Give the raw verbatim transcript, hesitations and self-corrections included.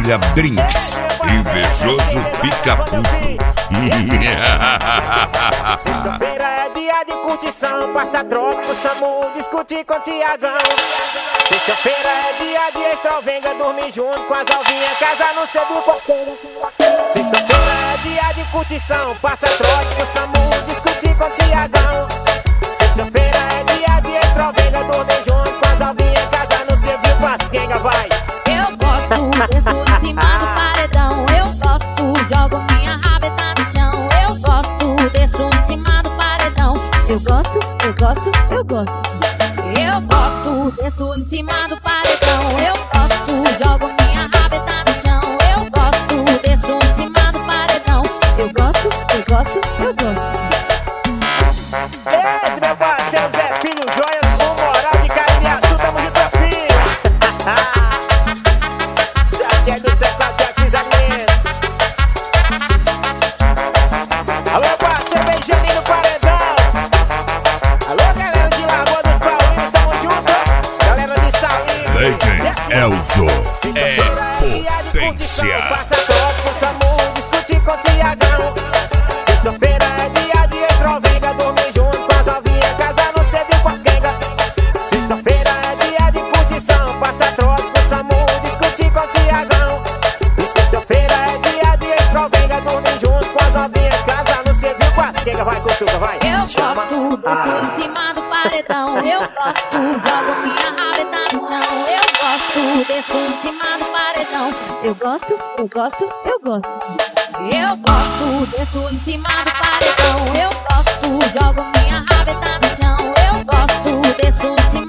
Família Drinks, invejoso fica puto. Sexta-feira é dia de curtição, passa troca pro Samu, discutir com o Tiagão. Sexta-feira é dia de extrovenga, dormir junto com as alvinhas, casa no seu bico. Sexta-feira é dia de curtição, passa troca pro Samu, discutir com o Tiagão. Sexta-feira é dia de extrovenga, dormir junto com as alvinhas, casa no seu bico, as quenga, vai. Eu gosto, desço em cima do paredão. Eu gosto, jogo minha rabeta no chão. Eu gosto, desço em cima do paredão. Eu gosto, eu gosto, eu gosto. Eu gosto, desço em cima do paredão. Eu gosto, jogo minha rabeta no chão. Eu gosto, desço em cima do paredão. Eu gosto, eu gosto, eu gosto. Eita, meu parceiro Zé Filho Joias, com moral de Caririaçu, tamo junto, filho. Isso aqui é do século de aquisamento. Alô, parceiro Benjamin no paredão. Alô, galera de Lagoa dos Paulinhos, tamo junto. Galera de Salinho. Legend Elzo é potência. Passa troca com Samu, discutir com o Tiagão. Sexta-feira é dia de extrovenga, dormir junto com as alvinhas, casa no cedinho com as quengas. Sexta-feira é dia de curtição, passa troca com Samu, discutir com o Tiagão. E sexta-feira é dia de extrovenga, dormir junto com as alvinhas, casa no cedinho com as quengas. Vai, Cutuca, vai. Eu gosto, desço em cima do paredão. Eu gosto, jogo minha rabeta no chão. Eu gosto, desço em cima do paredão. Eu gosto, eu gosto, eu gosto. Eu gosto, desço em cima do paredão. Eu gosto, jogo minha rabeta no chão. Eu gosto, desço em cima